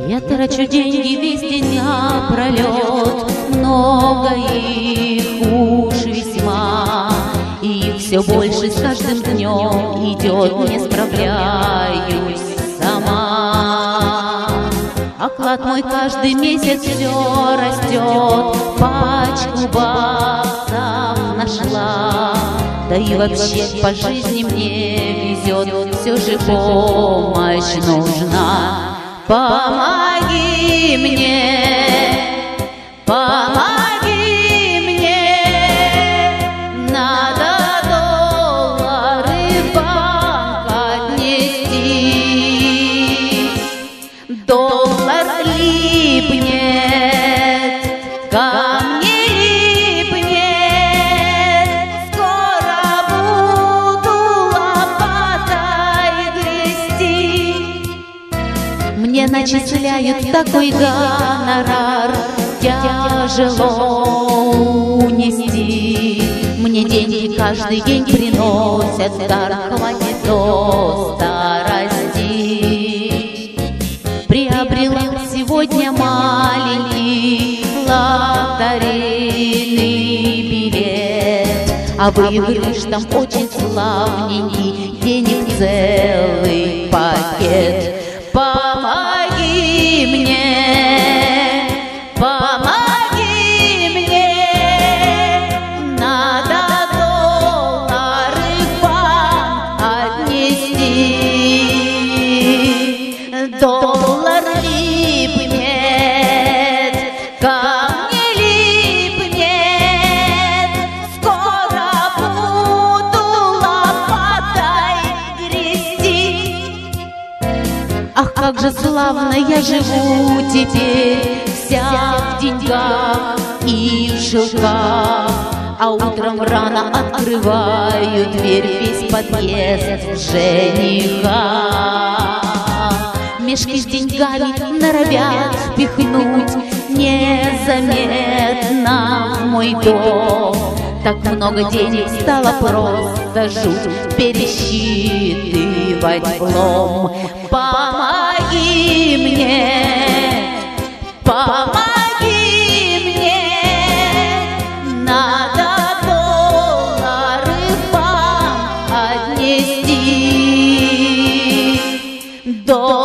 Я трачу деньги весь день напролет, много их уж весьма, и их все больше с каждым днем идет, не справляюсь сама. Оклад мой каждый месяц все растет, пачку баксов нашла. Да и вообще по жизни мне везет, все же помощь нужна. Помоги мне, помоги мне, надо доллары в банк отнести. Доллар липнет, ко мне липнет, скоро буду лопатой грести. Мне начисляют такой гонорар, тяжело унести. Мне деньги каждый день приносят дар, хватит до старости. Приобрела сегодня маленький лотерейный билет, а выигрыш там очень славненький, денег целый пакет. Помоги мне, помоги мне, надо доллары в банк отнести. Доллар липнет, ко мне липнет, скоро буду лопатой грести. Ах, как же славно я живу теперь, вся в деньгах и в шелках. А утром рано открываю дверь, весь подъезд жениха. Мешки с деньгами норовят впихнуть незаметно в мой дом. Так много денег стало просто жуть, пересчитывать влом. Помоги мне, помоги мне, надо доллары в банк отнести.